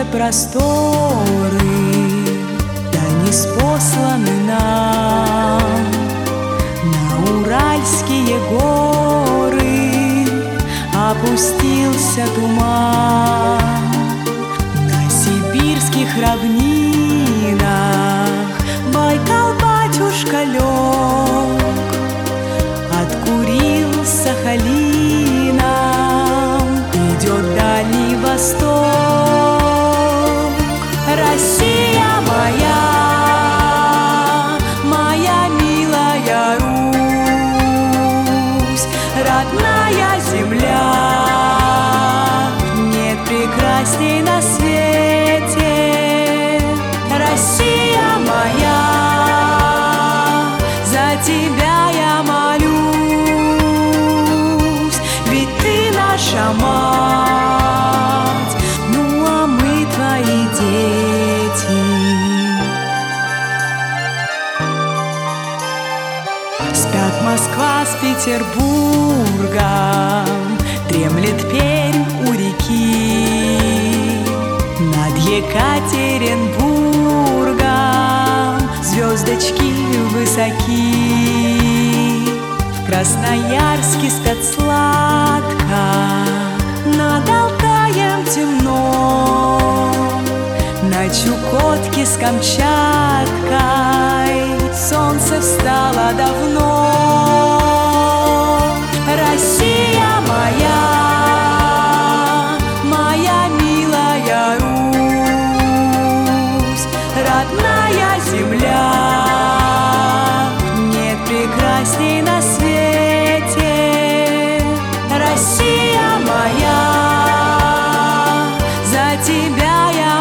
чужие просторы, да ниспосланы нам на Уральские горы. Опустился туман на сибирских равнинах. Байкал, батюшка, лег, откурил Сахалином, идет Дальний Восток. Россия моя, моя милая Русь, родная земля, нет прекрасней на свете. Россия моя, за тебя я молюсь, ведь ты наша мать, ну а мы твои дети. Спят Москва с Петербургом, дремлет Пермь у реки. Над Екатеринбургом звездочки высоки. В Красноярске спят сладко, над Алтаем темно. На Чукотке с Камчаткой солнце встало давно. Россия моя, моя милая Русь, родная земля, нет прекрасней на свете. Россия моя, за тебя я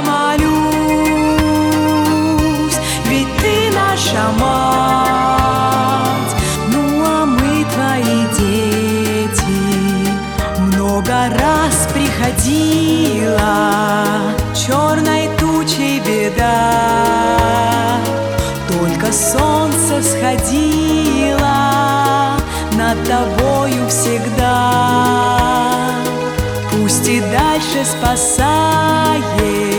молюсь, ведь ты наша мать, ну а мы твои дети. Много раз приходила черной тучей беда, только солнце всходило над тобою всегда. Пусть и дальше спасает